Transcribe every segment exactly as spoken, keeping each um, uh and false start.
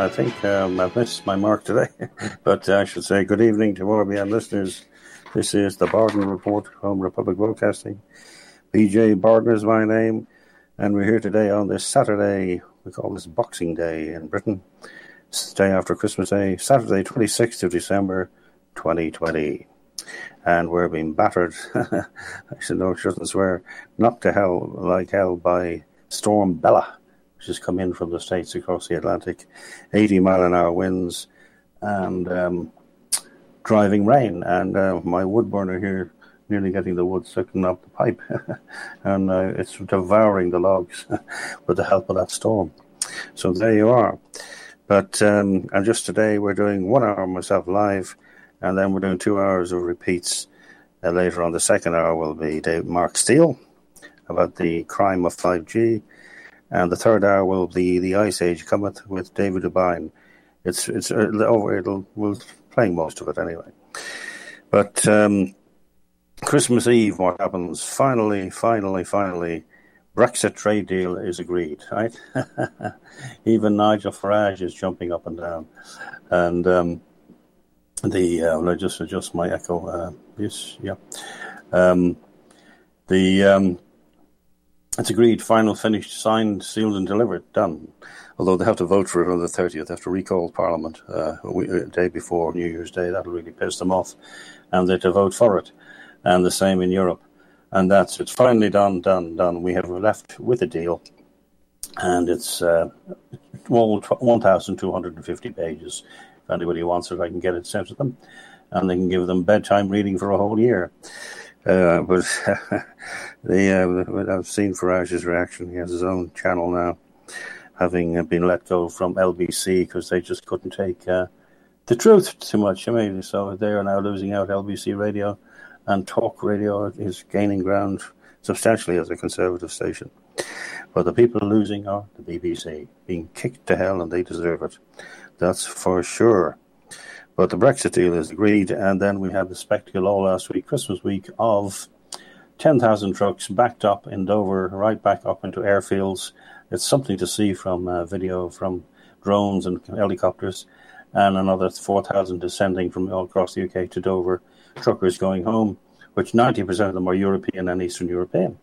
I think um, I've missed my mark today, but I should say good evening to R B N listeners. This is the Bardon Report, Home Republic Broadcasting. B J Bardon is my name, and we're here today on this Saturday. We call this Boxing Day in Britain. It's the day after Christmas Day, Saturday, twenty-sixth of December, twenty twenty. And we're being battered, I should know, shouldn't swear, knocked to hell like hell by Storm Bella, which has come in from the States across the Atlantic. eighty mile an hour winds and um, driving rain. And uh, my wood burner here nearly getting the wood sucking up the pipe. and uh, it's devouring the logs with the help of that storm. So there you are. But um, and just today we're doing one hour myself live, and then we're doing two hours of repeats. Uh, later on, the second hour will be Dave, Mark Steele about the crime of five G. And the third hour will be The Ice Age Cometh with David Devine. It's it's uh, over. It'll we'll playing most of it anyway. But um, Christmas Eve, what happens? Finally, finally, finally, Brexit trade deal is agreed. Right? Even Nigel Farage is jumping up and down. And um, the uh, will I just adjust my echo? Uh, yes, yeah. Um, the um, It's agreed, final, finished, signed, sealed and delivered, done. Although they have to vote for it on the thirtieth, they have to recall Parliament uh, a, week, a day before New Year's Day. That'll really piss them off. And they have to vote for it. And the same in Europe. And that's, it's finally done, done, done. We have left with a deal. And it's uh, one thousand two hundred fifty pages. If anybody wants it, I can get it sent to them. And they can give them bedtime reading for a whole year. Uh, but the, uh, I've seen Farage's reaction. He has his own channel now, having been let go from L B C because they just couldn't take uh, the truth too much. I mean, so they are now losing out. L B C Radio and Talk Radio is gaining ground substantially as a conservative station. But the people losing are the B B C, being kicked to hell, and they deserve it. That's for sure. But the Brexit deal is agreed, and then we had the spectacle all last week, Christmas week, of ten thousand trucks backed up in Dover, right back up into airfields. It's something to see from uh, video from drones and helicopters, and another four thousand descending from all across the U K to Dover, truckers going home, which ninety percent of them are European and Eastern European.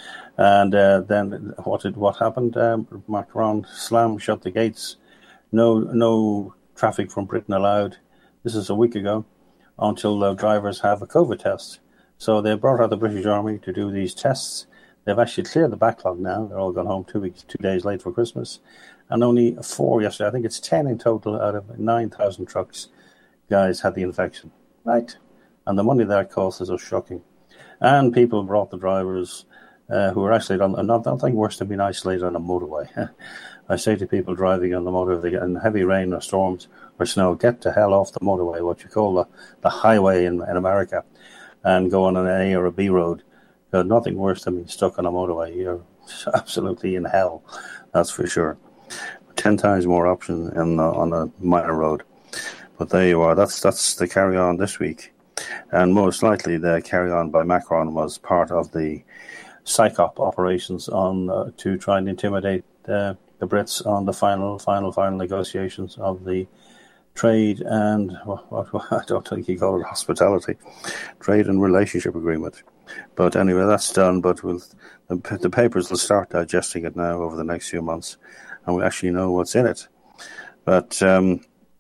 And uh, then what did what happened? Um, Macron slammed shut the gates. No, no traffic from Britain allowed. This is a week ago, until the drivers have a COVID test. So they brought out the British Army to do these tests. They've actually cleared the backlog now. They're all gone home two weeks, two days late for Christmas. And only four yesterday. I think it's ten in total out of nine thousand trucks, guys, had the infection. Right? And the money that costs is so shocking. And people brought the drivers uh, who were isolated on, not, nothing worse than being isolated on a motorway. I say to people driving on the motorway, if they get in heavy rain or storms or snow, get the hell off the motorway, what you call the, the highway in, in America, and go on an A or a B road. There's nothing worse than being stuck on a motorway. You're absolutely in hell, that's for sure. Ten times more options in, uh, on a minor road. But there you are. That's that's the carry-on this week. And most likely the carry-on by Macron was part of the psyop operations on uh, to try and intimidate uh, the Brits on the final, final, final negotiations of the trade and, what, what, I don't think he called it hospitality, trade and relationship agreement. But anyway, that's done, but we'll, the, the papers will start digesting it now over the next few months, and we actually know what's in it. But um,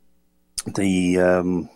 the um,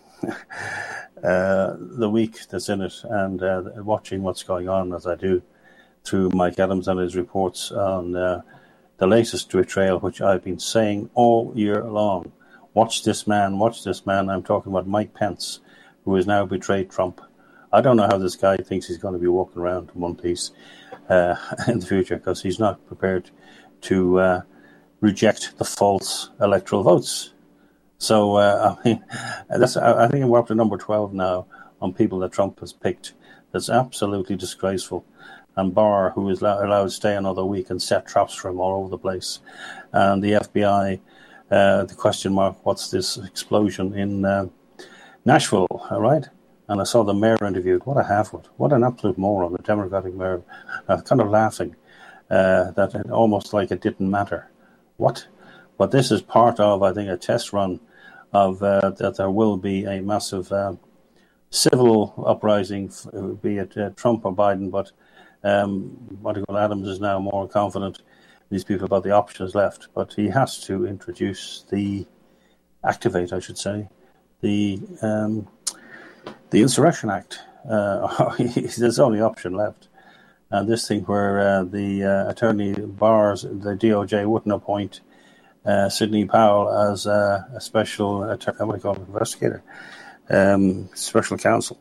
uh, the week that's in it, and uh, watching what's going on, as I do, through Mike Adams and his reports on uh, the latest betrayal, which I've been saying all year long. Watch this man, watch this man. I'm talking about Mike Pence, who has now betrayed Trump. I don't know how this guy thinks he's going to be walking around in one piece uh, in the future, because he's not prepared to uh, reject the false electoral votes. So, uh, I mean, that's, I think we're up to number twelve now on people that Trump has picked. That's absolutely disgraceful. And Barr, who is allowed to stay another week and set traps for him all over the place. And the F B I, uh, the question mark, what's this explosion in uh, Nashville, all right? And I saw the mayor interviewed. What a half-wit. What an absolute moron, the Democratic mayor. Uh, kind of laughing, uh, that it, almost like it didn't matter. What? But this is part of, I think, a test run of uh, that there will be a massive uh, civil uprising, be it uh, Trump or Biden. But um, Michael Adams is now more confident, these people, about the options left. But he has to introduce the, activate, I should say, the um, the Insurrection Act. Uh, there's the only option left. And this thing where uh, the uh, attorney bars, the D O J wouldn't appoint uh, Sidney Powell as uh, a special, attorney, what do you call it, investigator, um, special counsel.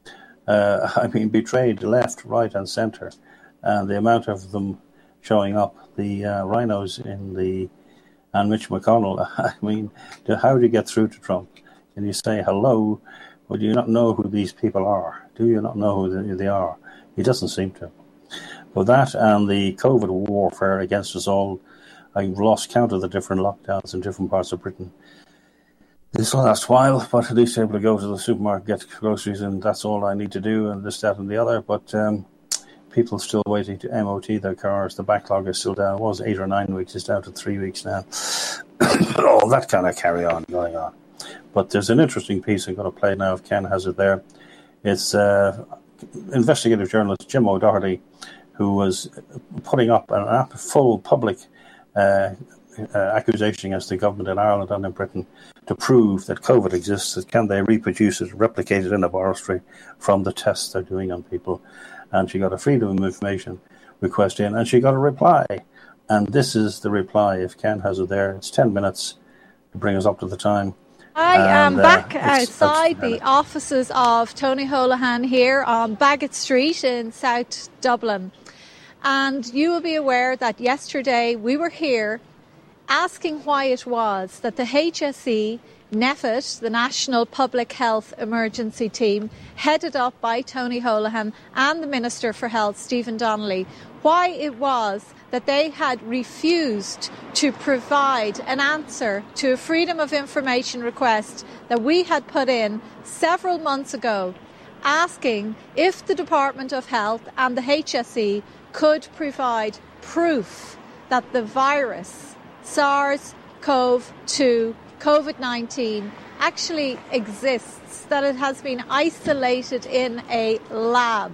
Uh, I mean, betrayed left, right, and centre. And the amount of them showing up, the uh, rhinos in the, and Mitch McConnell, I mean, how do you get through to Trump? Can you say hello? Or do you not know who these people are? Do you not know who they are? He doesn't seem to. With that and the COVID warfare against us all, I've lost count of the different lockdowns in different parts of Britain this last while, but at least able to go to the supermarket, get groceries, and that's all I need to do, and this, that, and the other. But um, people still waiting to M O T their cars. The backlog is still down. It was eight or nine weeks. It's down to three weeks now. All that kind of carry on going on. But there's an interesting piece I'm going to play now if Ken has it there. It's uh, investigative journalist Jim O'Doherty, who was putting up a full public uh, uh, accusation against the government in Ireland and in Britain to prove that COVID exists. Can they reproduce it, replicate it in a laboratory from the tests they're doing on people? And she got a Freedom of Information request in, and she got a reply. And this is the reply, if Ken has it there. It's ten minutes to bring us up to the time. I am and, back uh, outside the offices of Tony Holohan here on Bagot Street in South Dublin. And you will be aware that yesterday we were here asking why it was that the H S E, NPHET, the National Public Health Emergency Team, headed up by Tony Holohan and the Minister for Health, Stephen Donnelly, why it was that they had refused to provide an answer to a Freedom of Information request that we had put in several months ago, asking if the Department of Health and the H S E could provide proof that the virus, SARS-C o V two, COVID nineteen, actually exists, that it has been isolated in a lab.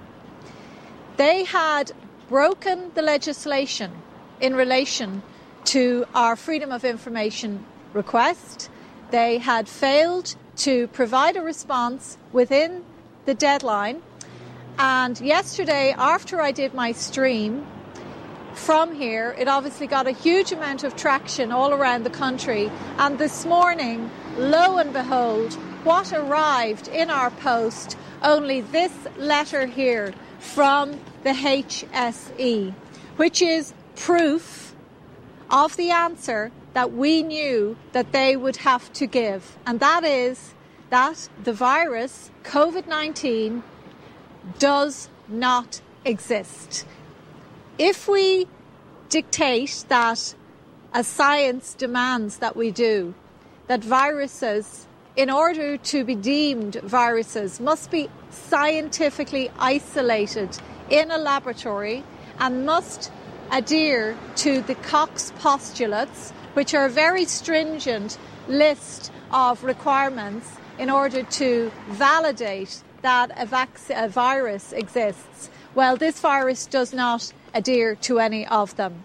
They had broken the legislation in relation to our Freedom of Information request. They had failed to provide a response within the deadline. And yesterday, after I did my stream from here, it obviously got a huge amount of traction all around the country. And this morning, lo and behold, what arrived in our post? Only this letter here from the H S E, which is proof of the answer that we knew that they would have to give. And that is that the virus, COVID nineteen, does not exist. If we dictate that, as science demands that we do, that viruses, in order to be deemed viruses, must be scientifically isolated in a laboratory and must adhere to the Koch postulates, which are a very stringent list of requirements in order to validate that a, vac- a virus exists. Well, this virus does not adhere to any of them.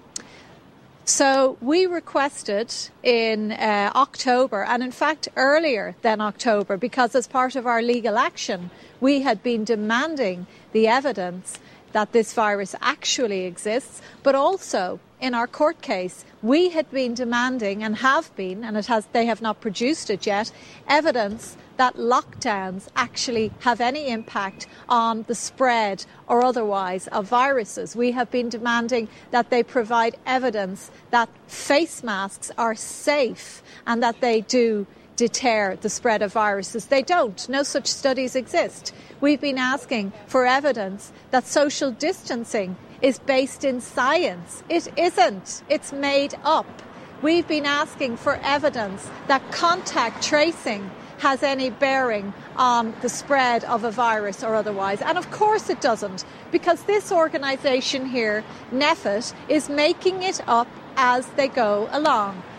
So we requested in uh, October, and in fact earlier than October, because as part of our legal action, we had been demanding the evidence that this virus actually exists, but also in our court case, we had been demanding and have been, and it has, they have not produced it yet, evidence that lockdowns actually have any impact on the spread or otherwise of viruses. We have been demanding that they provide evidence that face masks are safe and that they do deter the spread of viruses. They don't. No such studies exist. We've been asking for evidence that social distancing is based in science. It isn't. It's made up. We've been asking for evidence that contact tracing has any bearing on the spread of a virus or otherwise. And of course it doesn't, because this organisation here, NPHET, is making it up as they go along.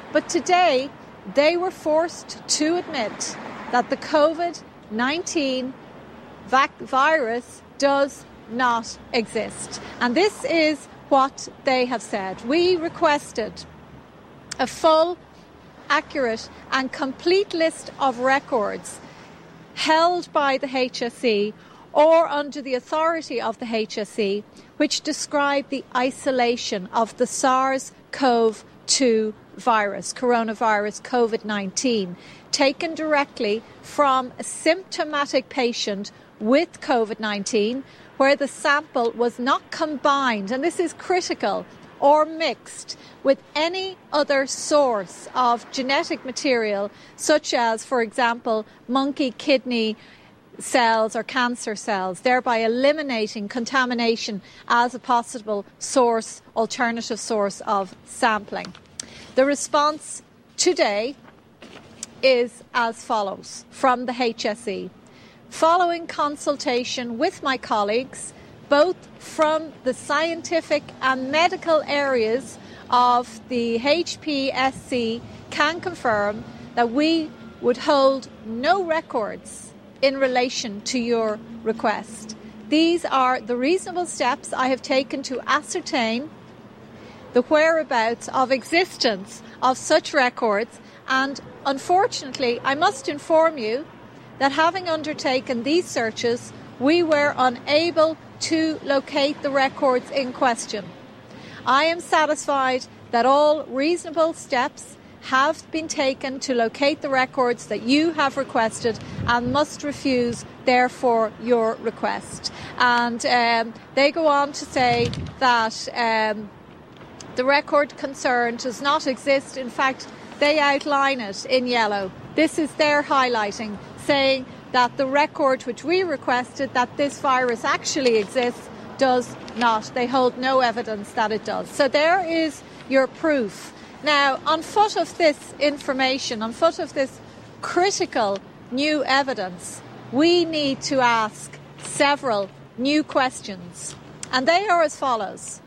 But today, they were forced to admit that the COVID nineteen vac- virus does not exist. And this is what they have said. We requested a full, accurate and complete list of records held by the H S E or under the authority of the H S E, which describe the isolation of the SARS-C o V two virus, coronavirus COVID nineteen, taken directly from a symptomatic patient with COVID nineteen, where the sample was not combined, and this is critical, or mixed with any other source of genetic material, such as, for example, monkey kidney cells or cancer cells, thereby eliminating contamination as a possible source, alternative source of sampling. The response today is as follows from the H S E. Following consultation with my colleagues, both from the scientific and medical areas of the H P S C, can confirm that we would hold no records in relation to your request. These are the reasonable steps I have taken to ascertain the whereabouts of existence of such records, and unfortunately I must inform you that having undertaken these searches, we were unable to locate the records in question. I am satisfied that all reasonable steps have been taken to locate the records that you have requested and must refuse, therefore, your request. And um, they go on to say that um, the record concerned does not exist. In fact, they outline it in yellow. This is their highlighting, saying that the record which we requested, that this virus actually exists, does not. They hold no evidence that it does. So there is your proof. Now, on foot of this information, on foot of this critical new evidence, we need to ask several new questions. And they are as follows.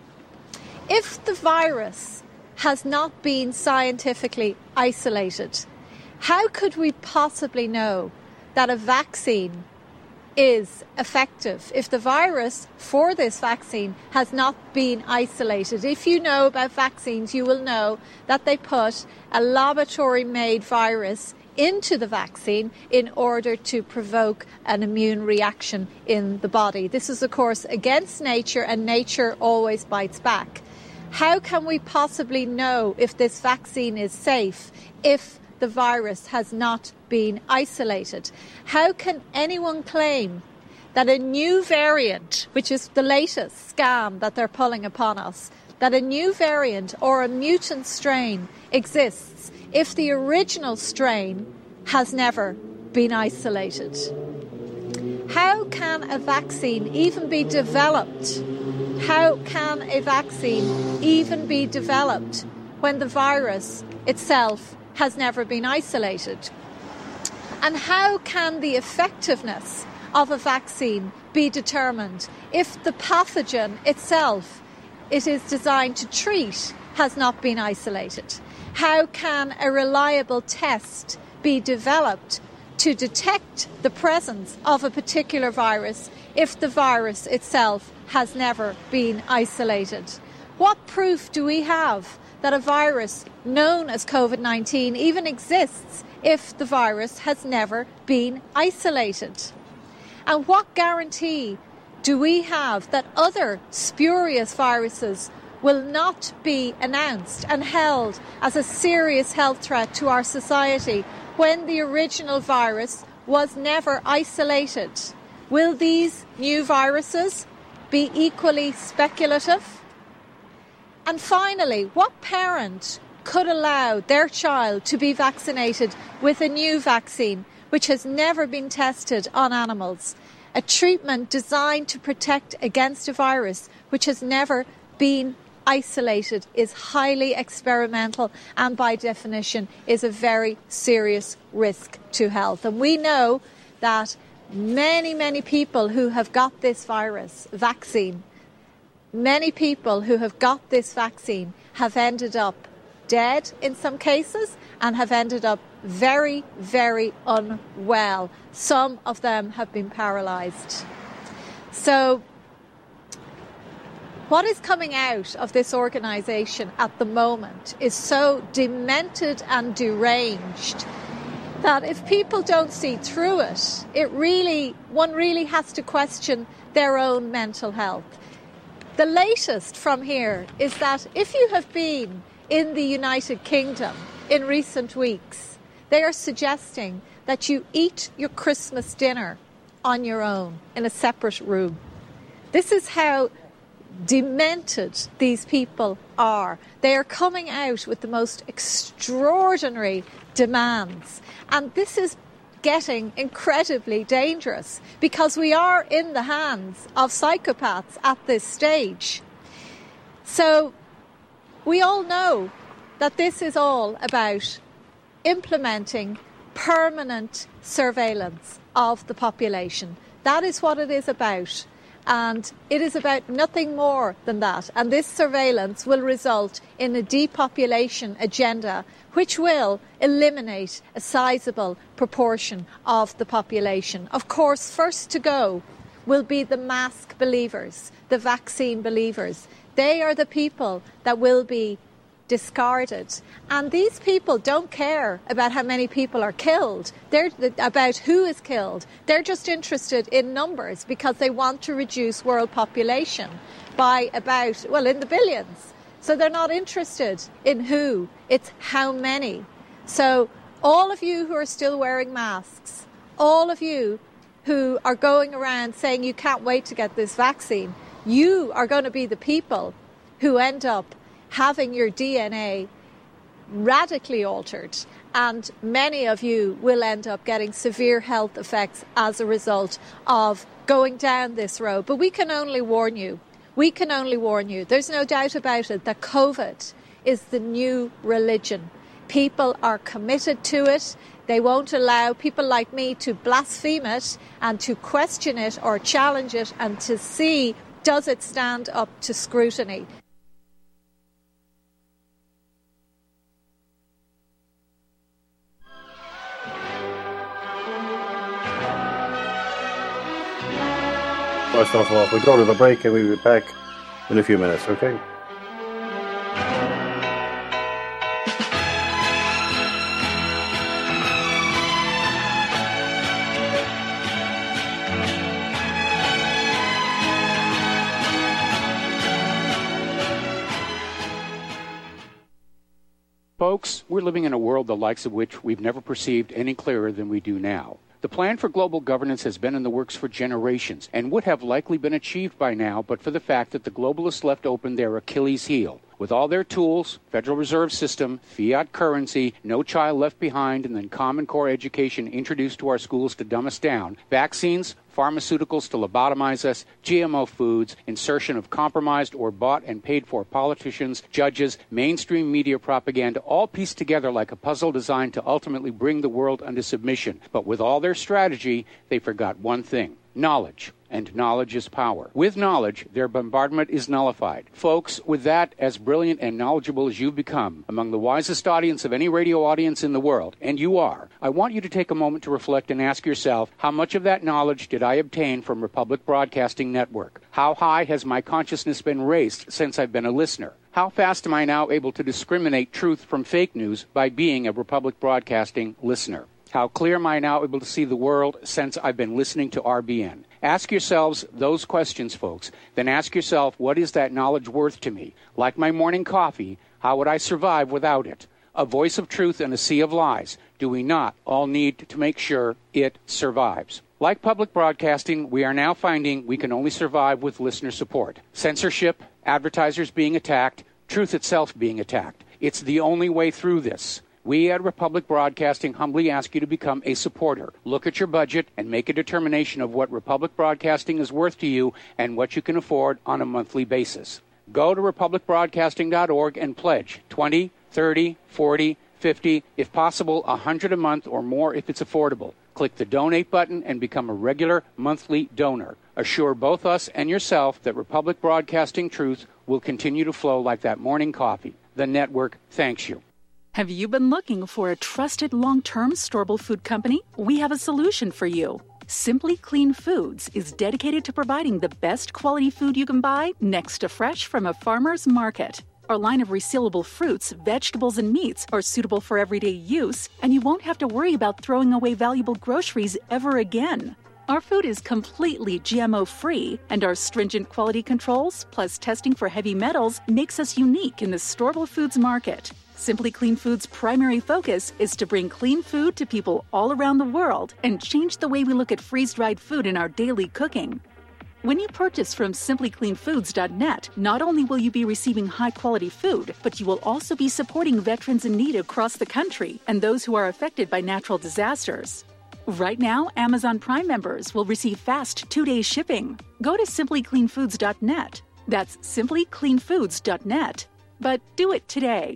If the virus has not been scientifically isolated, how could we possibly know that a vaccine is effective if the virus for this vaccine has not been isolated? If you know about vaccines, you will know that they put a laboratory-made virus into the vaccine in order to provoke an immune reaction in the body. This is, of course, against nature, and nature always bites back. How can we possibly know if this vaccine is safe if the virus has not been isolated? How can anyone claim that a new variant, which is the latest scam that they're pulling upon us, that a new variant or a mutant strain exists if the original strain has never been isolated? How can a vaccine even be developed? How can a vaccine even be developed when the virus itself has never been isolated? And how can the effectiveness of a vaccine be determined if the pathogen itself it is designed to treat has not been isolated? How can a reliable test be developed to detect the presence of a particular virus if the virus itself has never been isolated? What proof do we have that a virus known as COVID nineteen even exists if the virus has never been isolated? And what guarantee do we have that other spurious viruses will not be announced and held as a serious health threat to our society when the original virus was never isolated? Will these new viruses be equally speculative? And finally, what parent could allow their child to be vaccinated with a new vaccine which has never been tested on animals, a treatment designed to protect against a virus which has never been isolated, is highly experimental, and by definition is a very serious risk to health? And we know that many, many people who have got this virus vaccine, many people who have got this vaccine have ended up dead in some cases and have ended up very, very unwell. Some of them have been paralysed. So what is coming out of this organisation at the moment is so demented and deranged that if people don't see through it, it really, one really has to question their own mental health. The latest from here is that if you have been in the United Kingdom in recent weeks, they are suggesting that you eat your Christmas dinner on your own in a separate room. This is how demented these people are. They are coming out with the most extraordinary demands. And this is getting incredibly dangerous because we are in the hands of psychopaths at this stage. So we all know that this is all about implementing permanent surveillance of the population. That is what it is about. And it is about nothing more than that. And this surveillance will result in a depopulation agenda which will eliminate a sizable proportion of the population. Of course, first to go will be the mask believers, the vaccine believers. They are the people that will be discarded. And these people don't care about how many people are killed. They're about who is killed. They're just interested in numbers because they want to reduce world population by about, well, in the billions. So they're not interested in who, it's how many. So all of you who are still wearing masks, all of you who are going around saying you can't wait to get this vaccine, you are going to be the people who end up having your D N A radically altered, and many of you will end up getting severe health effects as a result of going down this road. But we can only warn you. We can only warn you. There's no doubt about it that COVID is the new religion. People are committed to it. They won't allow people like me to blaspheme it and to question it or challenge it and to see, does it stand up to scrutiny? First off, off, we go to the break and we'll be back in a few minutes, okay? Folks, we're living in a world the likes of which we've never perceived any clearer than we do now. The plan for global governance has been in the works for generations and would have likely been achieved by now but for the fact that the globalists left open their Achilles heel. With all their tools, Federal Reserve System, fiat currency, no child left behind, and then Common Core education introduced to our schools to dumb us down, vaccines, pharmaceuticals to lobotomize us, G M O foods, insertion of compromised or bought and paid for politicians, judges, mainstream media propaganda, all pieced together like a puzzle designed to ultimately bring the world under submission. But with all their strategy, they forgot one thing: knowledge. And knowledge is power. With knowledge, their bombardment is nullified. Folks, with that, as brilliant and knowledgeable as you've become, among the wisest audience of any radio audience in the world, and you are, I want you to take a moment to reflect and ask yourself, how much of that knowledge did I obtain from Republic Broadcasting Network? How high has my consciousness been raised since I've been a listener? How fast am I now able to discriminate truth from fake news by being a Republic Broadcasting listener? How clear am I now able to see the world since I've been listening to R B N? Ask yourselves those questions, folks. Then ask yourself, what is that knowledge worth to me? Like my morning coffee, how would I survive without it? A voice of truth in a sea of lies. Do we not all need to make sure it survives? Like public broadcasting, we are now finding we can only survive with listener support. Censorship, advertisers being attacked, truth itself being attacked. It's the only way through this. We at Republic Broadcasting humbly ask you to become a supporter. Look at your budget and make a determination of what Republic Broadcasting is worth to you and what you can afford on a monthly basis. Go to republic broadcasting dot org and pledge twenty, thirty, forty, fifty, if possible one hundred a month or more if it's affordable. Click the donate button and become a regular monthly donor. Assure both us and yourself that Republic Broadcasting truth will continue to flow like that morning coffee. The network thanks you. Have you been looking for a trusted long-term storable food company? We have a solution for you. Simply Clean Foods is dedicated to providing the best quality food you can buy next to fresh from a farmer's market. Our line of resealable fruits, vegetables, and meats are suitable for everyday use, and you won't have to worry about throwing away valuable groceries ever again. Our food is completely G M O-free, and our stringent quality controls, plus testing for heavy metals, makes us unique in the storable foods market. Simply Clean Foods' primary focus is to bring clean food to people all around the world and change the way we look at freeze-dried food in our daily cooking. When you purchase from simply clean foods dot net, not only will you be receiving high-quality food, but you will also be supporting veterans in need across the country and those who are affected by natural disasters. Right now, Amazon Prime members will receive fast two-day shipping. Go to simply clean foods dot net. That's simply clean foods dot net. But do it today.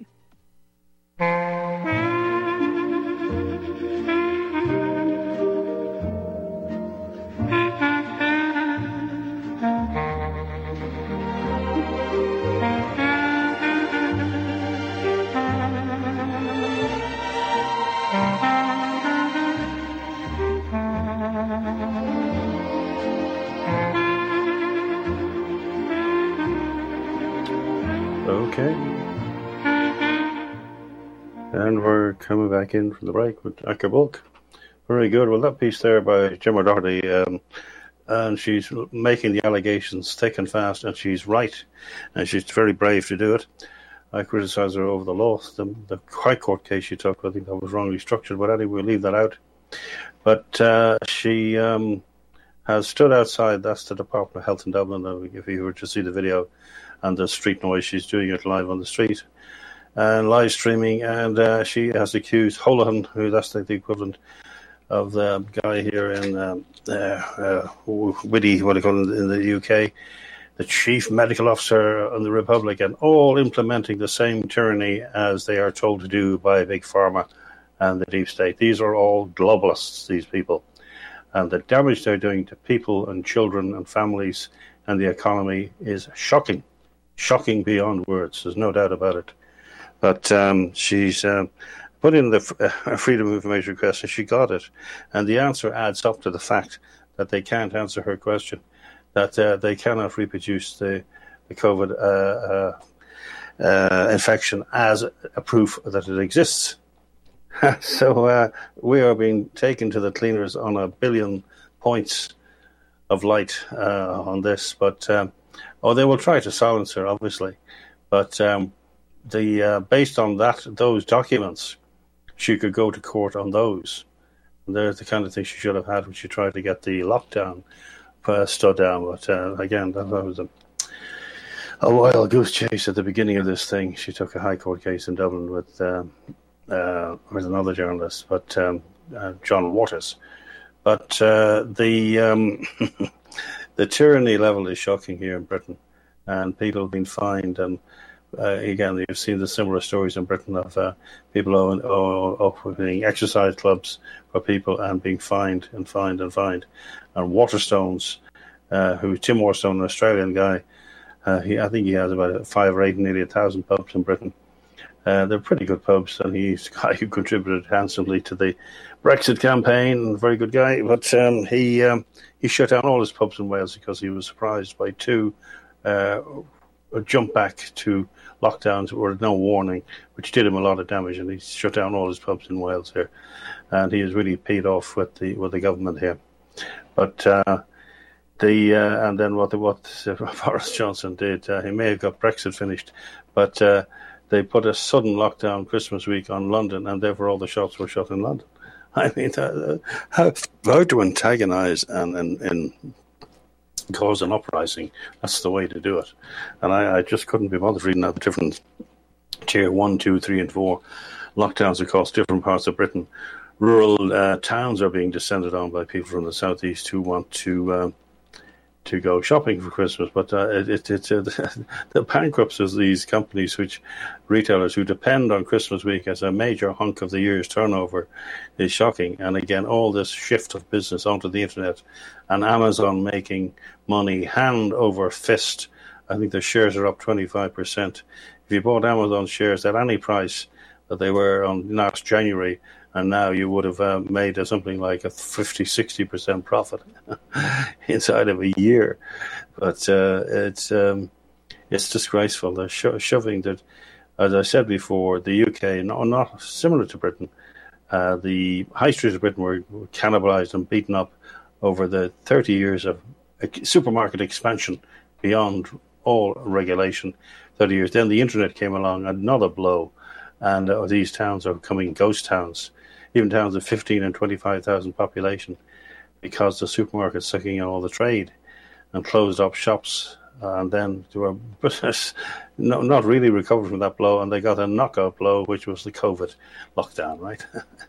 Okay. And we're coming back in from the break with Acker Bulk. Very good. Well, that piece there by Gemma Doherty, um, and she's making the allegations thick and fast, and she's right, and she's very brave to do it. I criticise her over the law, the, the High Court case she took. I think that was wrongly structured, but anyway, we'll leave that out. But uh, she um, has stood outside, that's the Department of Health in Dublin, if you were to see the video, and the street noise, she's doing it live on the street. And live streaming, and uh, she has accused Holohan, who that's the, the equivalent of the guy here in um, uh, uh, Whitty, what do you call it in the U K, the chief medical officer of the Republic, and all implementing the same tyranny as they are told to do by Big Pharma and the deep state. These are all globalists, these people. And the damage they're doing to people and children and families and the economy is shocking. Shocking beyond words, there's no doubt about it. But um, she's um, put in the uh, Freedom of Information request, and she got it. And the answer adds up to the fact that they can't answer her question, that uh, they cannot reproduce the, the COVID uh, uh, uh, infection as a proof that it exists. So uh, we are being taken to the cleaners on a billion points of light uh, on this. But, um, oh, they will try to silence her, obviously. But... Um, The uh, based on that, those documents, she could go to court on those. And there's the kind of thing she should have had when she tried to get the lockdown uh, stood down. But uh, again, that, that was a, a wild goose chase at the beginning of this thing. She took a high court case in Dublin with um, uh, with another journalist, but um, uh, John Waters. But uh, the um, the tyranny level is shocking here in Britain, and people have been fined and. Uh, again, you've seen the similar stories in Britain of uh, people own, opening exercise clubs for people and being fined and fined and fined. And Waterstones, uh, who Tim Waterstone, an Australian guy, uh, he, I think he has about five or eight, nearly a thousand pubs in Britain. Uh, they're pretty good pubs, and he's a guy who contributed handsomely to the Brexit campaign. A very good guy, but um, he um, he shut down all his pubs in Wales because he was surprised by two. Uh, jump back to lockdowns with no warning, which did him a lot of damage, and he shut down all his pubs in Wales here, and he is really paid off with the with the government here. But uh, the uh, and then what the, what Boris Johnson did, uh, he may have got Brexit finished, but uh, they put a sudden lockdown Christmas week on London, and therefore all the shops were shut in London. I mean, uh, how, how to antagonise and and. and cause an uprising, that's the way to do it. And I, I just couldn't be bothered reading out the different tier one, two, three, and four lockdowns across different parts of Britain. Rural uh, towns are being descended on by people from the southeast who want to uh, to go shopping for Christmas. But uh, it, it, it's uh, the, the bankruptcy of these companies, which retailers who depend on Christmas week as a major hunk of the year's turnover, is shocking. And again, all this shift of business onto the internet and Amazon making money hand over fist. I think the shares are up twenty-five percent. If you bought Amazon shares at any price that they were on last January, and now you would have uh, made uh, something like a fifty, sixty percent profit inside of a year. But uh, it's um, it's disgraceful. They're sho- shoving that, as I said before, the U K, not, not similar to Britain, uh, the high streets of Britain were, were cannibalised and beaten up over the thirty years of supermarket expansion beyond all regulation. thirty years. Then the internet came along, another blow, and uh, these towns are becoming ghost towns, even towns of fifteen and twenty-five thousand population, because the supermarket's sucking in all the trade and closed up shops. And then they were no, not really recovered from that blow, and they got a knockout blow, which was the COVID lockdown, right?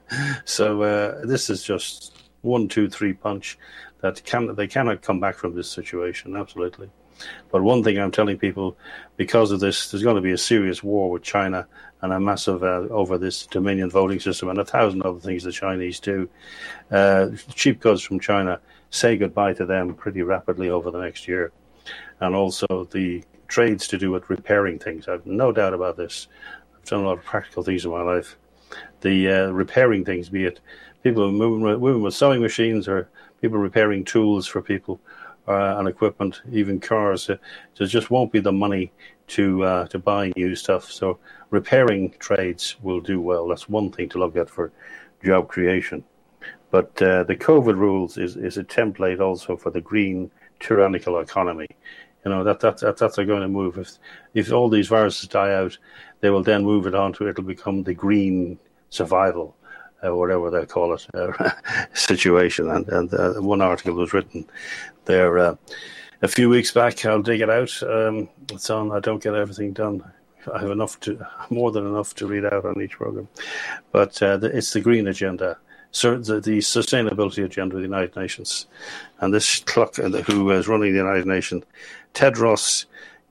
So uh, this is just one, two, three punch that can they cannot come back from this situation, absolutely. But one thing I'm telling people, because of this, there's going to be a serious war with China and a massive uh, over this Dominion voting system and a thousand other things the Chinese do. Uh, cheap goods from China, say goodbye to them pretty rapidly over the next year. And also the trades to do with repairing things. I've no doubt about this. I've done a lot of practical things in my life. The uh, repairing things, be it people moving with, moving with sewing machines or people repairing tools for people uh, and equipment, even cars. Uh, there just won't be the money to uh, to buy new stuff. So repairing trades will do well. That's one thing to look at for job creation. But uh, the COVID rules is, is a template also for the green tyrannical economy. You know, that, that, that that's they're going to move. If if all these viruses die out, they will then move it on to, it'll become the green survival, uh, whatever they call it, uh, situation. And, and uh, one article was written there uh, a few weeks back. I'll dig it out. Um, it's on. I don't get everything done. I have enough to, more than enough to read out on each program. But uh, the, it's the green agenda. So the, the sustainability agenda of the United Nations. And this clock who is running the United Nations, Tedros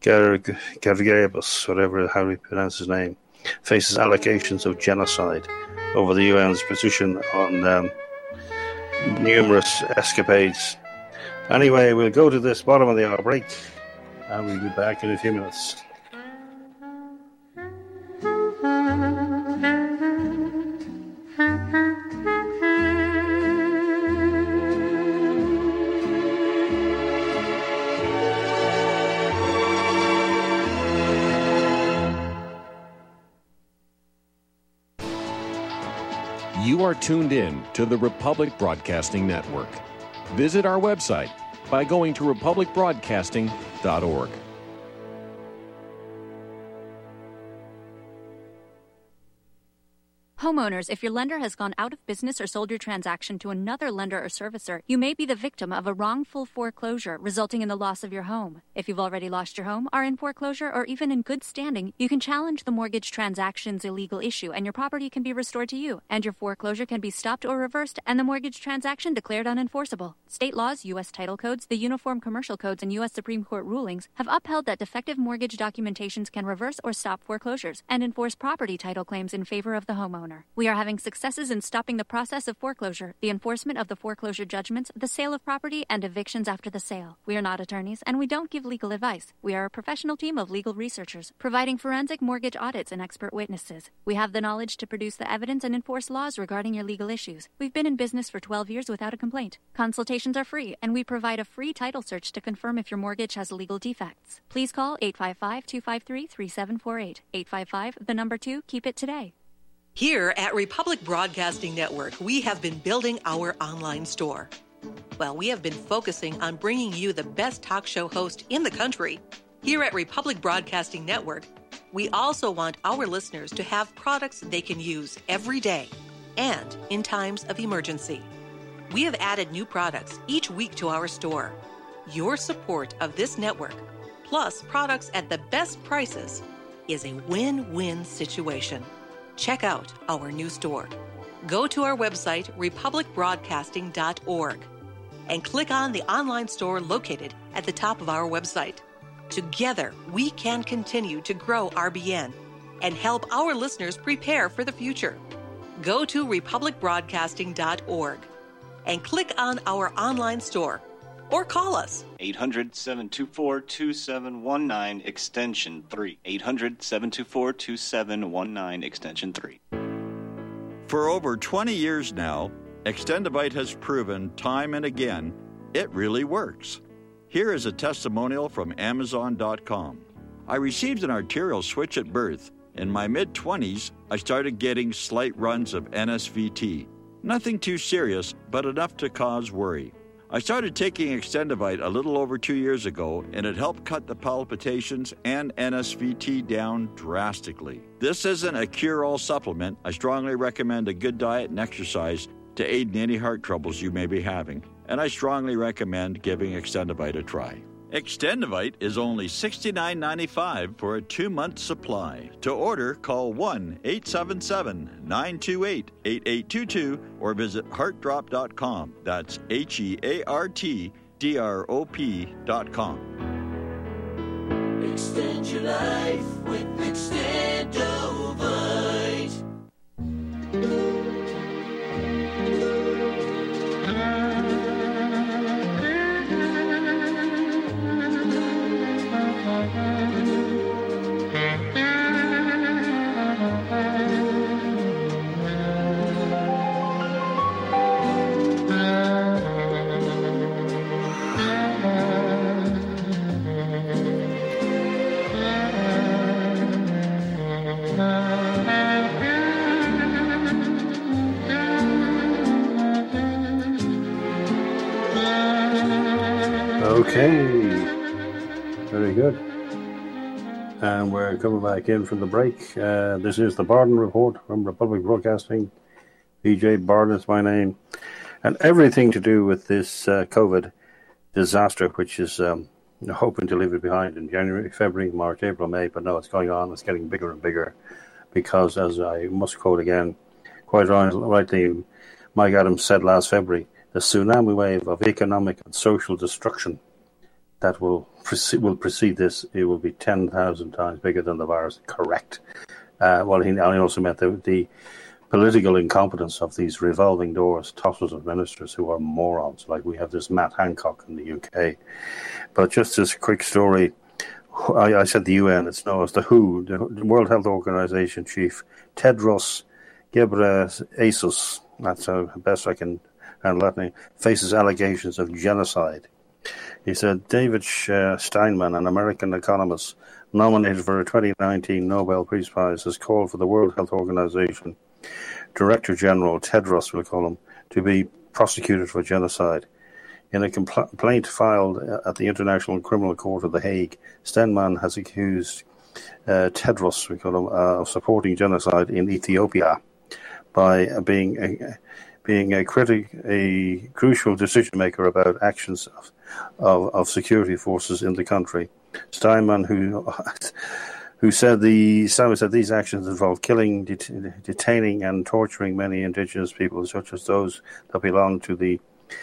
Ghebreyesus, whatever how he pronounces his name, faces allegations of genocide over the U N's position on um, numerous escapades. Anyway, we'll go to this bottom of the hour break, and we'll be back in a few minutes. You are tuned in to the Republic Broadcasting Network. Visit our website by going to republic broadcasting dot org. Homeowners, if your lender has gone out of business or sold your transaction to another lender or servicer, you may be the victim of a wrongful foreclosure, resulting in the loss of your home. If you've already lost your home, are in foreclosure, or even in good standing, you can challenge the mortgage transaction's illegal issue, and your property can be restored to you, and your foreclosure can be stopped or reversed, and the mortgage transaction declared unenforceable. State laws, U S title codes, the Uniform Commercial Codes, and U S Supreme Court rulings have upheld that defective mortgage documentations can reverse or stop foreclosures and enforce property title claims in favor of the homeowner. We are having successes in stopping the process of foreclosure, the enforcement of the foreclosure judgments, the sale of property, and evictions after the sale. We are not attorneys, and we don't give legal advice. We are a professional team of legal researchers, providing forensic mortgage audits and expert witnesses. We have the knowledge to produce the evidence and enforce laws regarding your legal issues. We've been in business for twelve years without a complaint. Consultations are free, and we provide a free title search to confirm if your mortgage has legal defects. Please call eight five five, two five three, three seven four eight. eight five five, the number two, keep it today. Here at Republic Broadcasting Network, we have been building our online store. Well, we have been focusing on bringing you the best talk show host in the country. Here at Republic Broadcasting Network, we also want our listeners to have products they can use every day and in times of emergency. We have added new products each week to our store. Your support of this network, plus products at the best prices, is a win-win situation. Check out our new store. Go to our website, republic broadcasting dot org, and click on the online store located at the top of our website. Together, we can continue to grow R B N and help our listeners prepare for the future. Go to republic broadcasting dot org and click on our online store. or call us. eight hundred, seven two four, two seven one nine, extension three. eight hundred, seven two four, two seven one nine, extension three. For over twenty years now, Extendivite has proven time and again it really works. Here is a testimonial from Amazon dot com. I received an arterial switch at birth. In my mid-twenties, I started getting slight runs of N S V T. Nothing too serious, but enough to cause worry. I started taking Extendivite a little over two years ago, and it helped cut the palpitations and N S V T down drastically. This isn't a cure-all supplement. I strongly recommend a good diet and exercise to aid in any heart troubles you may be having, and I strongly recommend giving Extendivite a try. Extendivite is only sixty-nine ninety-five for a two-month supply. To order, call one eight seven seven, nine two eight, eight eight two two or visit heart drop dot com. That's H E A R T D R O P dot com. Extend your life with Extendivite. Okay, very good. And we're coming back in from the break. Uh, this is the Barden Report from Republic Broadcasting. B J Barden is my name. And everything to do with this uh, COVID disaster, which is um, hoping to leave it behind in January, February, March, April, May. But no, it's going on. It's getting bigger and bigger because, as I must quote again, quite rightly, Mike Adams said last February, the tsunami wave of economic and social destruction that will precede, will precede this, it will be ten thousand times bigger than the virus. Correct. Uh, well, he, he also meant the, the political incompetence of these revolving doors, tossers of ministers who are morons. Like we have this Matt Hancock in the U K. But just this quick story, I, I said the U N, it's no, it's the W H O, the World Health Organization chief, Tedros Ghebreyesus, that's how best I can handle that name, faces allegations of genocide. He said David Steinman, an American economist nominated for a twenty nineteen Nobel Peace Prize, has called for the World Health Organization Director General, Tedros we'll call him, to be prosecuted for genocide. In a compl- complaint filed at the International Criminal Court of The Hague, Steinman has accused uh, Tedros, we call him, uh, of supporting genocide in Ethiopia by uh, being a, being a critic, a crucial decision maker about actions of, of, of security forces in the country. Steinman, who who said the Steinman said these actions involve killing, det- detaining, and torturing many indigenous peoples, such as those that belong to the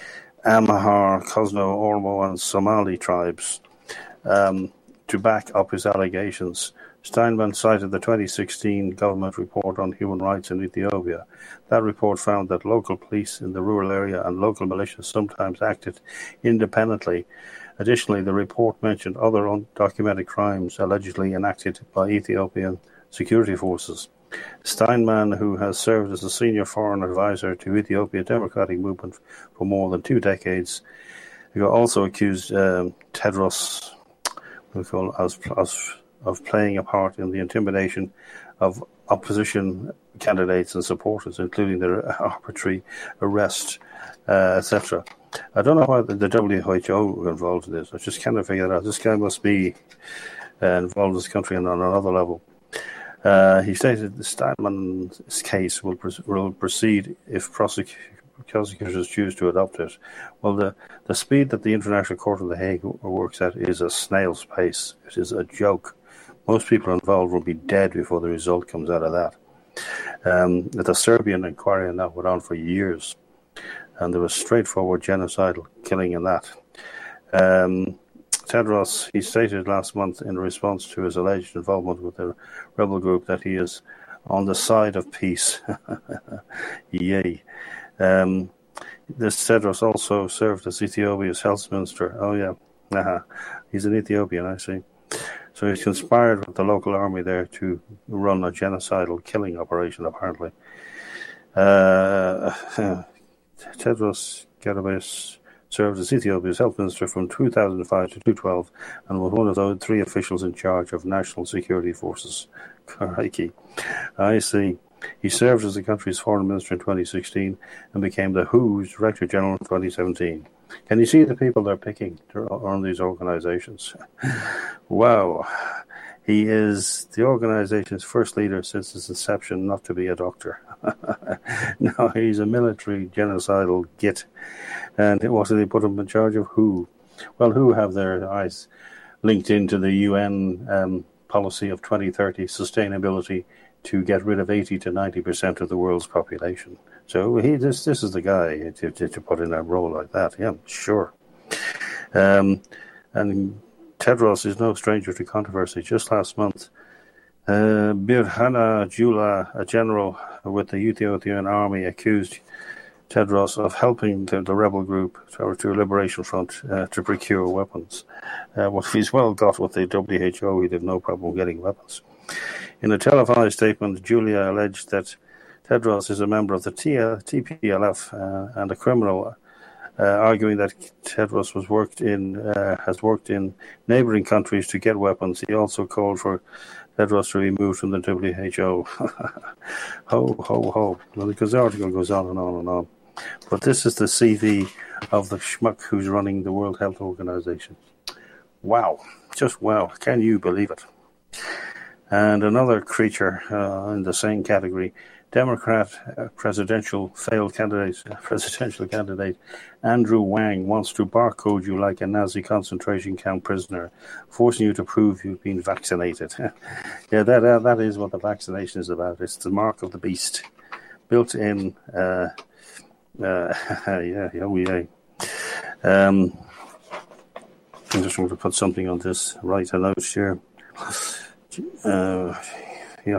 Amhara, Kozno, Oromo, and Somali tribes, um, to back up his allegations. Steinman cited the twenty sixteen government report on human rights in Ethiopia. That report found that local police in the rural area and local militias sometimes acted independently. Additionally, the report mentioned other undocumented crimes allegedly enacted by Ethiopian security forces. Steinman, who has served as a senior foreign advisor to Ethiopian Democratic Movement for more than two decades, who also accused um, Tedros we'll call, as, as of playing a part in the intimidation of opposition candidates and supporters, including their arbitrary arrest, uh, et cetera. I don't know why the, the W H O were involved in this. I just cannot figure it out. This guy must be uh, involved in this country on another level. Uh, he stated the Steinman's case will, will proceed if prosecutors prosecutors choose to adopt it. Well, the, the speed that the International Court of The Hague works at is a snail's pace. It is a joke. Most people involved will be dead before the result comes out of that. Um, the Serbian inquiry on that went on for years, and there was straightforward genocidal killing in that. Um, Tedros, he stated last month in response to his alleged involvement with the rebel group that he is on the side of peace. Yay. Um, This Tedros also served as Ethiopia's health minister. Oh, yeah. Uh-huh. He's an Ethiopian, I see. So he's conspired with the local army there to run a genocidal killing operation, apparently. Uh, Tedros Ghebreyesus served as Ethiopia's health minister from two thousand five to two thousand twelve and was one of those three officials in charge of national security forces. Crikey. I see. He served as the country's foreign minister in twenty sixteen and became the W H O's Director General in twenty seventeen. Can you see the people they're picking to run these organizations? Wow. He is the organization's first leader since its inception not to be a doctor. No, he's a military genocidal git. And what did they put him in charge of? W H O. Well, W H O have their eyes linked into the U N um, policy of twenty thirty sustainability to get rid of eighty to ninety percent of the world's population. So he this this is the guy to, to, to put in a role like that. Yeah, sure. Um, and Tedros is no stranger to controversy. Just last month, uh, Birhanu Jula, a general with the Ethiopian army, accused Tedros of helping the, the rebel group, or to Liberation Front, uh, to procure weapons. Uh, well, he's well got with the W H O, he'd have no problem getting weapons. In a televised statement, Julia alleged that Tedros is a member of the T P L F uh, and a criminal, uh, arguing that Tedros was worked in uh, has worked in neighbouring countries to get weapons. He also called for Tedros to be removed from the W H O. Ho, ho, ho. Well, because the article goes on and on and on. But this is the C V of the schmuck who's running the World Health Organization. Wow. Just wow. Can you believe it? And another creature uh, in the same category, Democrat uh, presidential failed candidate, uh, presidential candidate Andrew Wang wants to barcode you like a Nazi concentration camp prisoner, forcing you to prove you've been vaccinated. Yeah, that uh, that is what the vaccination is about. It's the mark of the beast, built in. Uh, uh, yeah, oh yeah. Um, I just want to put something on this. Write a note here. Uh, yeah,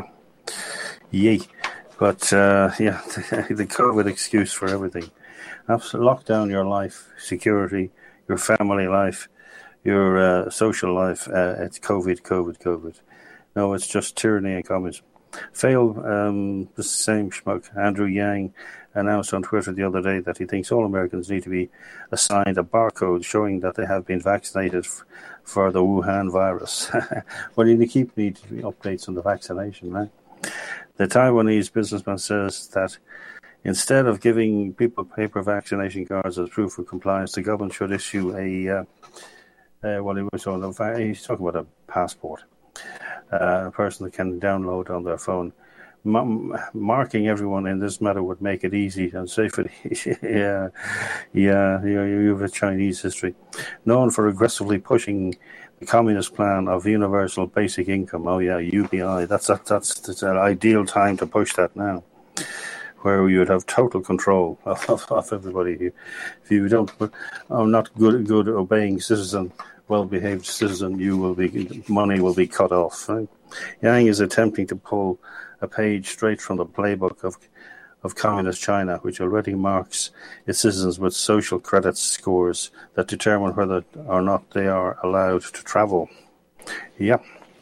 yay. But, uh, yeah, the COVID excuse for everything. Lock down your life, security, your family life, your uh, social life. Uh, it's COVID, COVID, COVID. No, it's just tyranny and communism. Fail, um, the same schmuck, Andrew Yang, announced on Twitter the other day that he thinks all Americans need to be assigned a barcode showing that they have been vaccinated f- for the Wuhan virus. Well, you keep needing updates on the vaccination, right? The Taiwanese businessman says that instead of giving people paper vaccination cards as proof of compliance, the government should issue a, uh, uh, well, he was on a, he's talking about a passport, uh, a person that can download on their phone. M- marking everyone in this matter would make it easy and safe. yeah, yeah, you have a Chinese history. Known for aggressively pushing the communist plan of universal basic income. Oh yeah, U B I. That's that, that's that's an ideal time to push that now, where you would have total control of, of, of everybody. If you don't, oh, not good, good obeying citizen, well-behaved citizen, you will be money will be cut off. Right? Yang is attempting to pull a page straight from the playbook of of communist China, which already marks its citizens with social credit scores that determine whether or not they are allowed to travel. Yeah.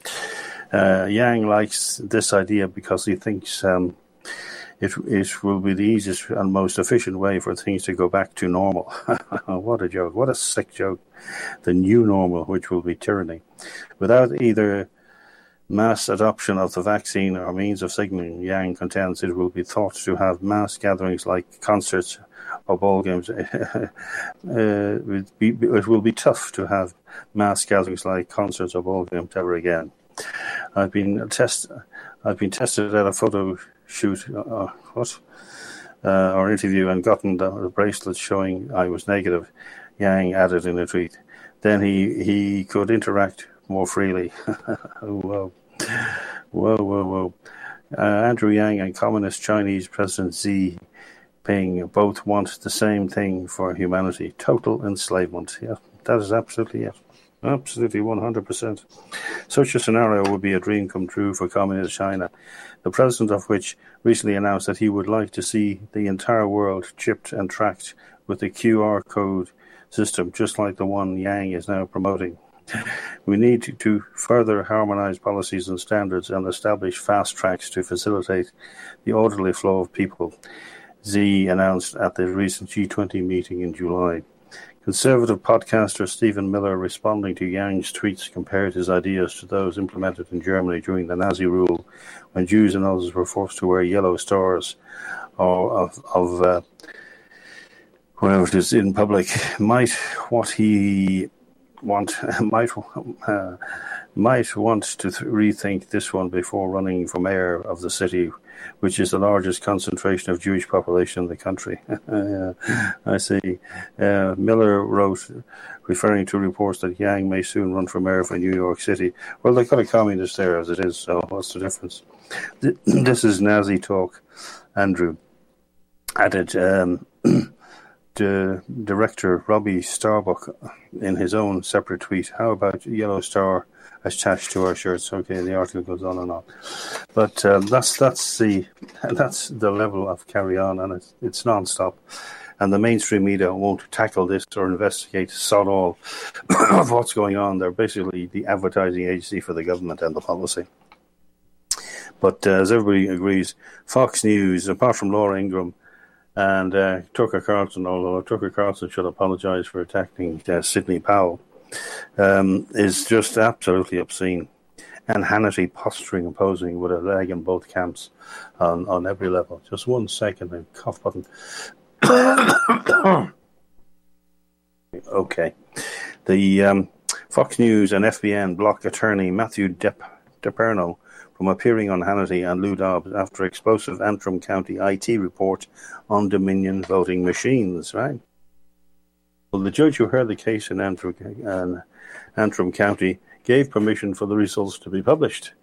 Uh, Yang likes this idea because he thinks um, it, it will be the easiest and most efficient way for things to go back to normal. What a joke. What a sick joke. The new normal, which will be tyranny. Without either mass adoption of the vaccine or means of signaling, Yang contends it will be thought to have mass gatherings like concerts or ball games. uh, it, be, it will be tough to have mass gatherings like concerts or ball games ever again. I've been test. I've been tested at a photo shoot, uh, what, uh, or interview, and gotten the, the bracelet showing I was negative. Yang added in a tweet. Then he he could interact more freely. Whoa. Whoa, whoa, whoa. Uh, Andrew Yang and Communist Chinese President Xi Jinping both want the same thing for humanity. Total enslavement. Yeah, that is absolutely it. Absolutely one hundred percent. Such a scenario would be a dream come true for Communist China, the president of which recently announced that he would like to see the entire world chipped and tracked with a Q R code system, just like the one Yang is now promoting. We need to, to further harmonise policies and standards and establish fast tracks to facilitate the orderly flow of people, Xi announced at the recent G twenty meeting in July. Conservative podcaster Stephen Miller, responding to Yang's tweets, compared his ideas to those implemented in Germany during the Nazi rule, when Jews and others were forced to wear yellow stars or of, of uh, wherever it is in public. Might what he want might uh, might want to th- rethink this one before running for mayor of the city, which is the largest concentration of Jewish population in the country. uh, I see. Uh, Miller wrote, referring to reports that Yang may soon run for mayor for New York City. Well, they've got a communist there as it is, so what's the difference? This is Nazi talk, Andrew added. Um, the director, Robbie Starbuck, in his own separate tweet, how about yellow star attached to our shirts? Okay, the article goes on and on, but um, that's that's the that's the level of carry on, and it's, it's non-stop. And the mainstream media won't tackle this or investigate sod all of what's going on. They're basically the advertising agency for the government and the policy. But uh, as everybody agrees, Fox News, apart from Laura Ingraham and uh, Tucker Carlson, although Tucker Carlson should apologise for attacking uh, Sidney Powell, um, is just absolutely obscene. And Hannity posturing and posing with a leg in both camps on, on every level. Just one second, a cough button. Okay. The um, Fox News and F B N block attorney Matthew Dep- DePerno from appearing on Hannity and Lou Dobbs after explosive Antrim County I T report on Dominion voting machines, right? Well, the judge who heard the case in Antrim, uh, Antrim County gave permission for the results to be published.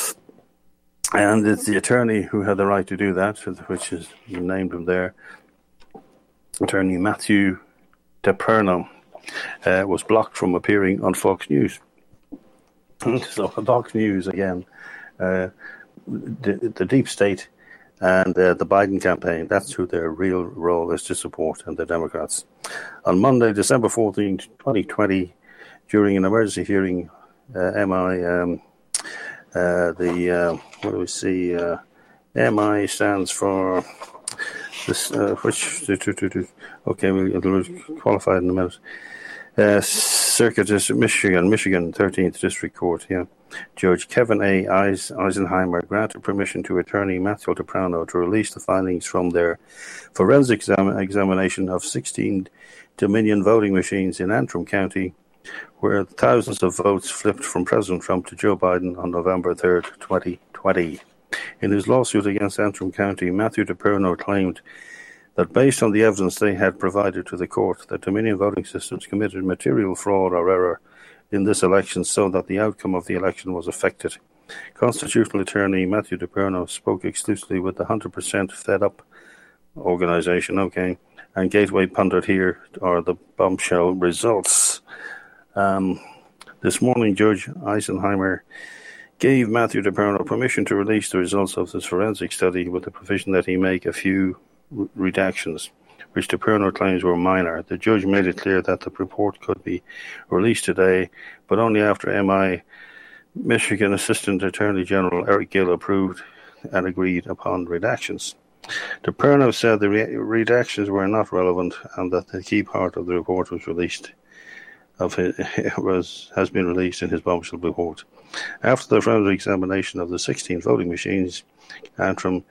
And it's the attorney who had the right to do that, which is named him there, attorney Matthew DePerno, uh, was blocked from appearing on Fox News. So Fox News, again, uh, the, the deep state and uh, the Biden campaign, that's who their real role is to support, and the Democrats. On Monday, December fourteenth, twenty twenty, during an emergency hearing, uh, M I, um, uh, the, uh, what do we see, uh, M I stands for, this, uh, which, okay, we'll qualify in a minute. Uh, Circuit District, Michigan, Michigan, thirteenth District Court, yeah. Judge Kevin A. Eisenheimer granted permission to attorney Matthew DePerno to release the findings from their forensic exam- examination of sixteen Dominion voting machines in Antrim County, where thousands of votes flipped from President Trump to Joe Biden on November third, twenty twenty. In his lawsuit against Antrim County, Matthew DePerno claimed that based on the evidence they had provided to the court, that Dominion voting systems committed material fraud or error in this election so that the outcome of the election was affected. Constitutional attorney Matthew DePerno spoke exclusively with the one hundred percent Fed Up organization, okay, and Gateway pundit here are the bombshell results. Um, this morning, Judge Eisenheimer gave Matthew DePerno permission to release the results of this forensic study with the provision that he make a few redactions, which DePerno claims were minor. The judge made it clear that the report could be released today, but only after M I Michigan Assistant Attorney General Eric Gill approved and agreed upon redactions. DePerno said the re- redactions were not relevant and that the key part of the report was released of his, was has been released in his bombshell report. After the forensic examination of the sixteen voting machines, Antrim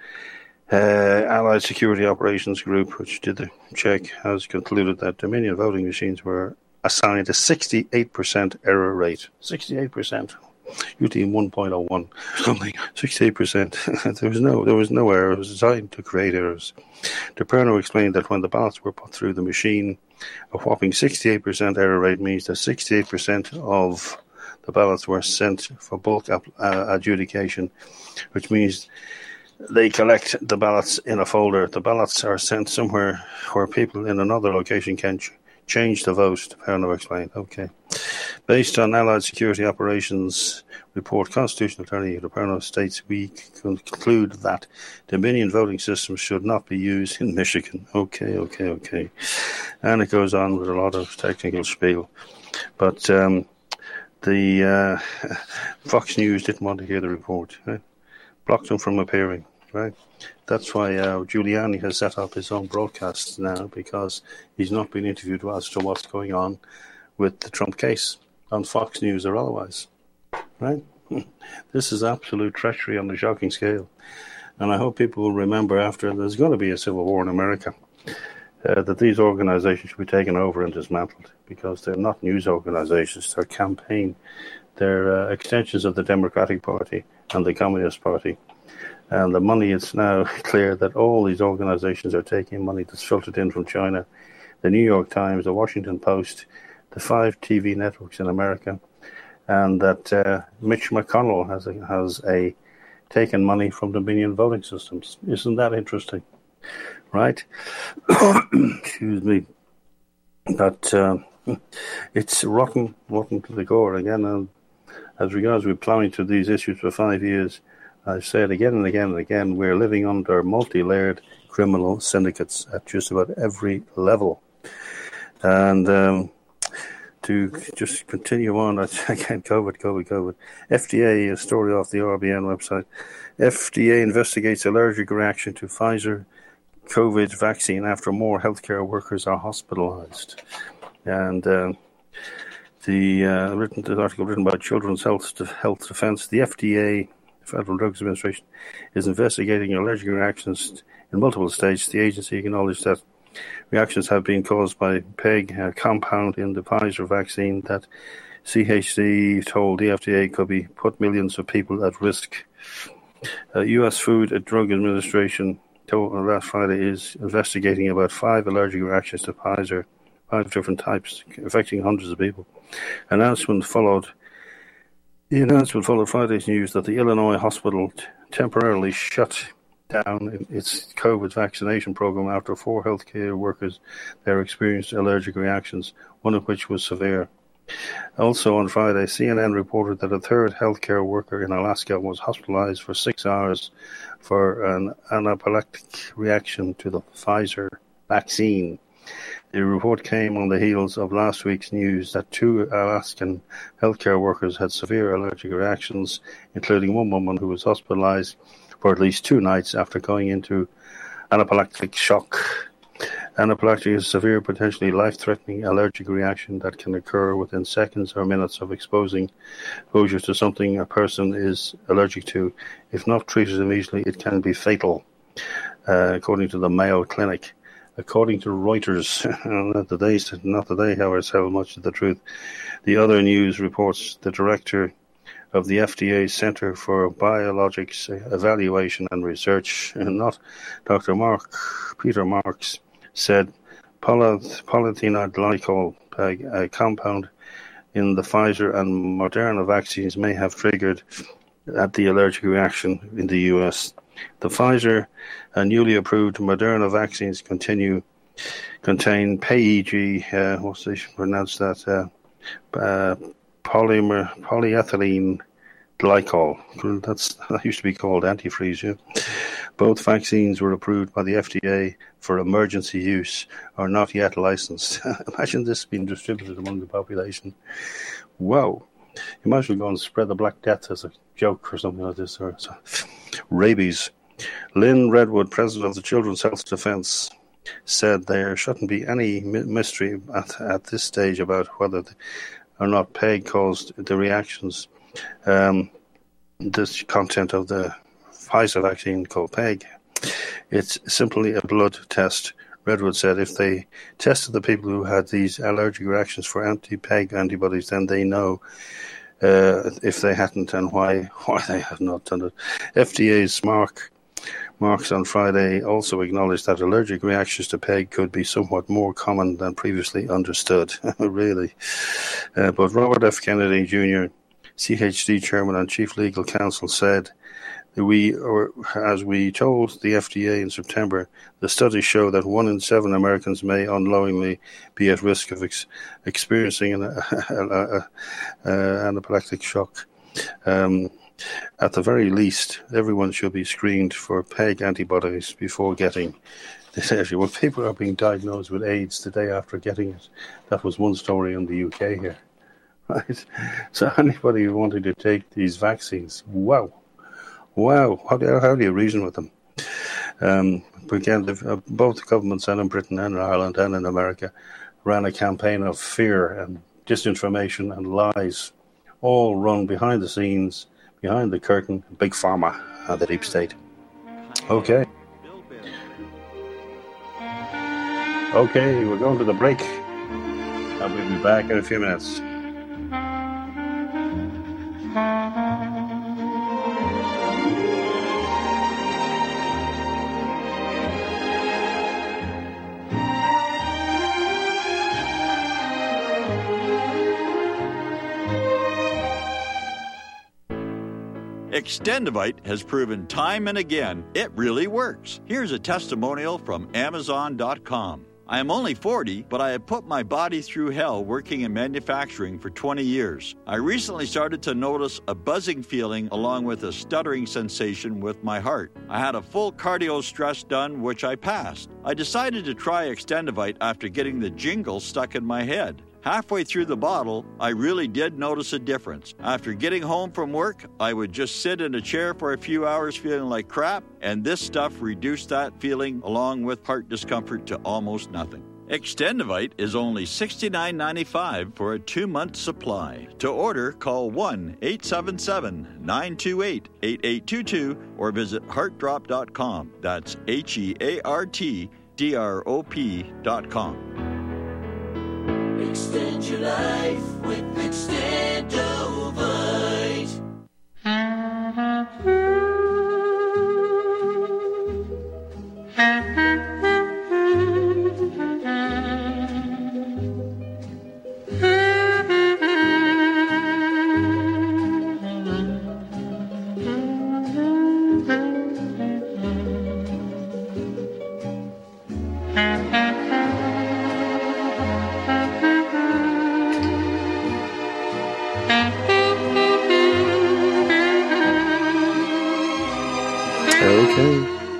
Uh, Allied Security Operations Group, which did the check, has concluded that Dominion voting machines were assigned a sixty-eight percent error rate. sixty-eight percent. Usually one point oh one something. sixty-eight percent. there was no there was no error. It was designed to create errors. DePerno explained that when the ballots were put through the machine, a whopping sixty-eight percent error rate means that sixty-eight percent of the ballots were sent for bulk uh, adjudication, which means they collect the ballots in a folder. The ballots are sent somewhere where people in another location can ch- change the vote, DePerno explained. Okay. Based on Allied Security Operations report, Constitutional Attorney Luperno states, we conclude that Dominion voting systems should not be used in Michigan. Okay, okay, okay. And it goes on with a lot of technical spiel. But um, the uh, Fox News didn't want to hear the report, right? Blocked them from appearing, right? That's why uh, Giuliani has set up his own broadcasts now, because he's not been interviewed as to what's going on with the Trump case on Fox News or otherwise, right? This is absolute treachery on the shocking scale. And I hope people will remember, after there's going to be a civil war in America, uh, that these organizations should be taken over and dismantled, because they're not news organizations, they're campaign, they're uh, extensions of the Democratic Party and the Communist Party. And the money, it's now clear that all these organizations are taking money that's filtered in from China. The New York Times, the Washington Post, the five T V networks in America, and that uh, Mitch McConnell has a, has a taken money from Dominion voting systems. Isn't that interesting? Right? Excuse me. But uh, it's rotten, rotten to the core again. And as regards we're plowing through these issues for five years, I've said again and again and again, we're living under multi-layered criminal syndicates at just about every level. And um, to just continue on, again, COVID, COVID, COVID. F D A, a story off the R B N website. F D A investigates allergic reaction to Pfizer COVID vaccine after more healthcare workers are hospitalized. And uh, the, uh, written, the article written by Children's Health, Health Defense, the F D A, Federal Drugs Administration, is investigating allergic reactions in multiple states. The agency acknowledged that reactions have been caused by PEG, a compound in the Pfizer vaccine that C H D told the F D A could be put millions of people at risk. Uh, U S Food and Drug Administration told last Friday is investigating about five allergic reactions to Pfizer, five different types, affecting hundreds of people. Announcement followed. The announcement followed Friday's news that the Illinois hospital t- temporarily shut down its COVID vaccination program after four healthcare workers there experienced allergic reactions, one of which was severe. Also on Friday, C N N reported that a third healthcare worker in Alaska was hospitalized for six hours for an anaphylactic reaction to the Pfizer vaccine. The report came on the heels of last week's news that two Alaskan healthcare workers had severe allergic reactions, including one woman who was hospitalized for at least two nights after going into anaphylactic shock. Anaphylactic is a severe, potentially life-threatening allergic reaction that can occur within seconds or minutes of exposing exposure to something a person is allergic to. If not treated immediately, it can be fatal, uh, according to the Mayo Clinic. According to Reuters, not that they, not that they however, tell much of the truth, the other news reports the director of the F D A Center for Biologics Evaluation and Research, and not Doctor Mark Peter Marks, said polyth- polyethylene glycol, a, a compound in the Pfizer and Moderna vaccines, may have triggered at the allergic reaction in the U S. The Pfizer and newly approved Moderna vaccines continue contain PEG, uh, what's they pronounce that? Uh, uh, polymer polyethylene glycol. That's that used to be called antifreeze. Yeah? Both vaccines were approved by the F D A for emergency use, are not yet licensed. Imagine this being distributed among the population. Wow. You might as well go and spread the Black Death as a joke or something like this. Or so. Rabies. Lynn Redwood, president of the Children's Health Defense, said there shouldn't be any mystery at, at this stage about whether the, or not PEG caused the reactions. Um, this content of the Pfizer vaccine called PEG. It's simply a blood test. Redwood said if they tested the people who had these allergic reactions for anti-PEG antibodies, then they know uh, if they hadn't and why why they have not done it. F D A's Mark Marks on Friday also acknowledged that allergic reactions to PEG could be somewhat more common than previously understood. Really. Uh, but Robert F. Kennedy Junior, C H D chairman and chief legal counsel, said We, or as we told the F D A in September, the studies show that one in seven Americans may unknowingly be at risk of ex- experiencing an uh, uh, uh, anaphylactic shock. Um, at the very least, everyone should be screened for PEG antibodies before getting this. Actually, well, people are being diagnosed with AIDS the day after getting it. That was one story in the U K here, right? So anybody wanting to take these vaccines, wow. Wow, how do, how do you reason with them? Um, again, uh, both governments, and in Britain and in Ireland and in America, ran a campaign of fear and disinformation and lies, all run behind the scenes, behind the curtain, Big Pharma and the deep state. Okay. Okay, we're going to the break, and we'll be back in a few minutes. Extendivite has proven time and again it really works. Here's a testimonial from Amazon dot com. I am only forty, but I have put my body through hell working in manufacturing for twenty years. I recently started to notice a buzzing feeling along with a stuttering sensation with my heart. I had a full cardio stress done, which I passed. I decided to try Extendivite after getting the jingle stuck in my head. Halfway through the bottle, I really did notice a difference. After getting home from work, I would just sit in a chair for a few hours feeling like crap, and this stuff reduced that feeling along with heart discomfort to almost nothing. Extendivite is only sixty-nine ninety-five for a two-month supply. To order, call one eight seven seven, nine two eight, eight eight two two or visit heart drop dot com. That's H E A R T D R O P dot com. Extend your life with Extendovite. Okay.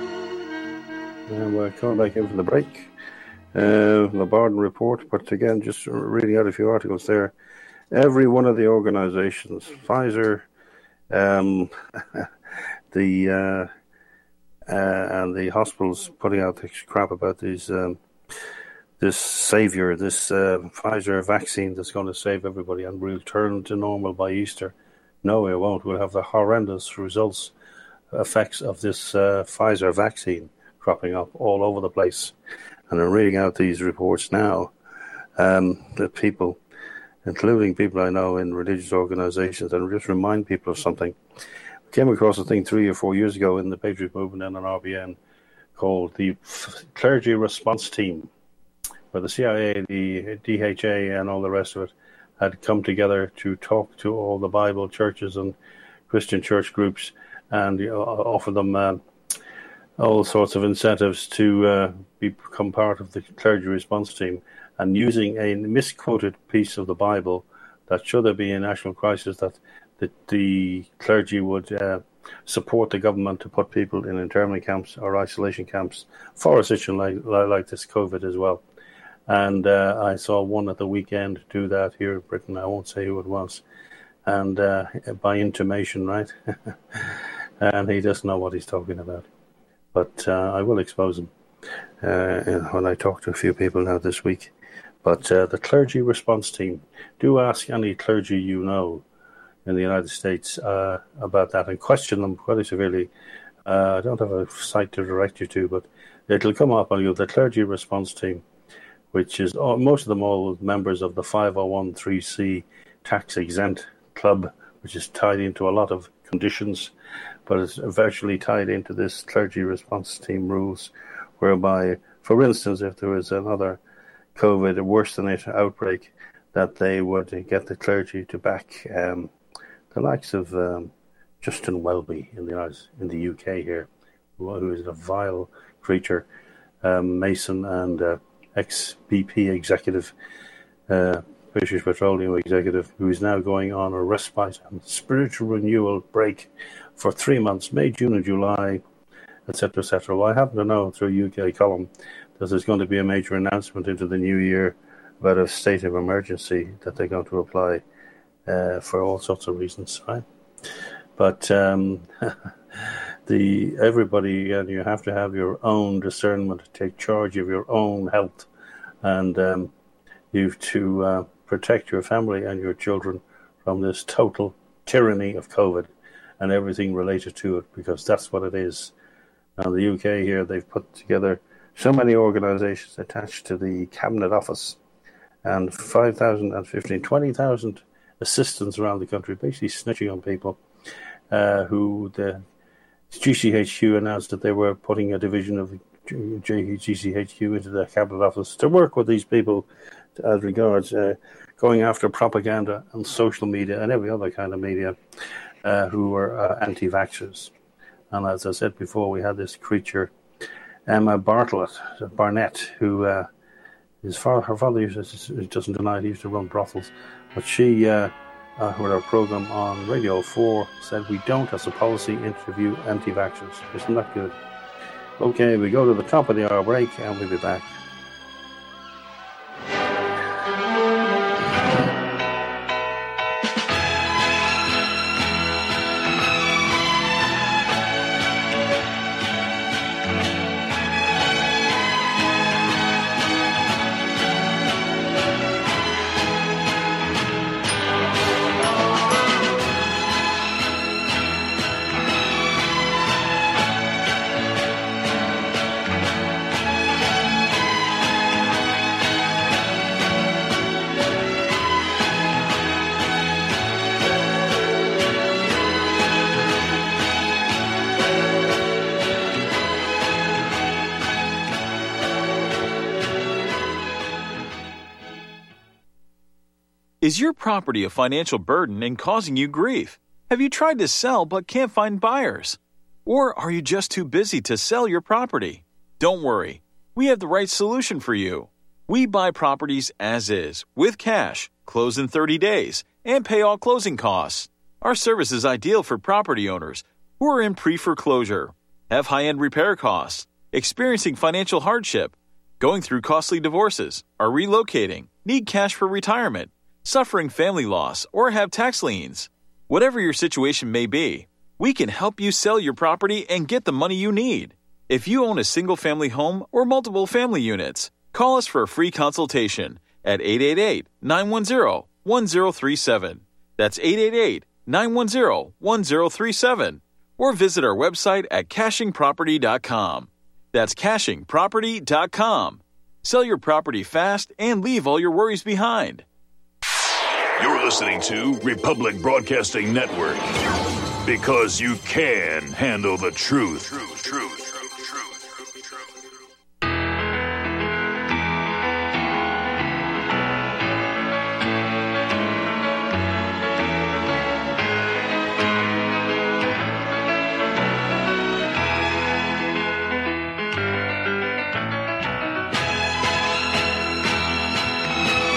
And we're coming back in from the break. Uh, the Barden Report, but again, just reading out a few articles there. Every one of the organizations, Pfizer, um, the uh, uh, and the hospitals putting out the crap about these um, this savior, this uh, Pfizer vaccine that's going to save everybody and we'll return to normal by Easter. No, it won't. We'll have the horrendous results, effects of this uh, Pfizer vaccine cropping up all over the place. And I'm reading out these reports now um, that people, including people I know in religious organizations, and just remind people of something. I came across a thing three or four years ago in the Patriot Movement and on R B N called the Clergy Response Team, where the C I A, the D H A, and all the rest of it had come together to talk to all the Bible churches and Christian church groups and uh, offer them uh, all sorts of incentives to uh, become part of the clergy response team. And using a misquoted piece of the Bible, that should there be a national crisis, that, that the clergy would uh, support the government to put people in internment camps or isolation camps for a situation like, like this COVID as well. And uh, I saw one at the weekend do that here in Britain. I won't say who it was. And uh, by intimation, right? And he doesn't know what he's talking about. But uh, I will expose him uh, when I talk to a few people now this week. But uh, the clergy response team, do ask any clergy you know in the United States uh, about that and question them quite severely. Uh, I don't have a site to direct you to, but it'll come up on you, the clergy response team, which is oh, most of them all members of the five oh one c three tax exempt club, which is tied into a lot of conditions, but it's virtually tied into this clergy response team rules, whereby, for instance, if there was another COVID, a worse than it outbreak, that they would get the clergy to back um, the likes of um, Justin Welby in the in the U K here, who is a vile creature, um, Mason and uh, ex-B P executive, uh, British Petroleum executive, who is now going on a respite and spiritual renewal break for three months, May, June and July, et cetera, et cetera. Well, I happen to know through U K column that there's going to be a major announcement into the new year about a state of emergency that they're going to apply uh, for all sorts of reasons, right? But um, the everybody, and you have to have your own discernment, take charge of your own health, and um, you've to uh, protect your family and your children from this total tyranny of COVID and everything related to it, because that's what it is. Now, the U K here, they've put together so many organisations attached to the Cabinet Office, and five thousand and fifteen, twenty thousand assistants around the country, basically snitching on people, uh, who the G C H Q announced that they were putting a division of G C H Q into the Cabinet Office to work with these people as regards uh, going after propaganda and social media and every other kind of media uh, who were uh, anti-vaxxers. And as I said before, we had this creature, Emma Bartlett, Barnett, who uh, his father, her father used to, doesn't deny it, he used to run brothels, but she, uh, uh, with our program on Radio four, said we don't, as a policy, interview anti-vaxxers. Isn't that good? Okay, we go to the top of the hour break, and we'll be back. Is your property a financial burden and causing you grief? Have you tried to sell but can't find buyers? Or are you just too busy to sell your property? Don't worry, we have the right solution for you. We buy properties as is, with cash, close in thirty days, and pay all closing costs. Our service is ideal for property owners who are in pre-foreclosure, have high-end repair costs, experiencing financial hardship, going through costly divorces, are relocating, need cash for retirement, suffering family loss, or have tax liens. Whatever your situation may be, we can help you sell your property and get the money you need. If you own a single-family home or multiple family units, call us for a free consultation at eight eight eight, nine one zero, one zero three seven. That's eight eight eight, nine one zero, one zero three seven. Or visit our website at caching property dot com. That's caching property dot com. Sell your property fast and leave all your worries behind. You're listening to Republic Broadcasting Network, because you can handle the truth. Truth, truth.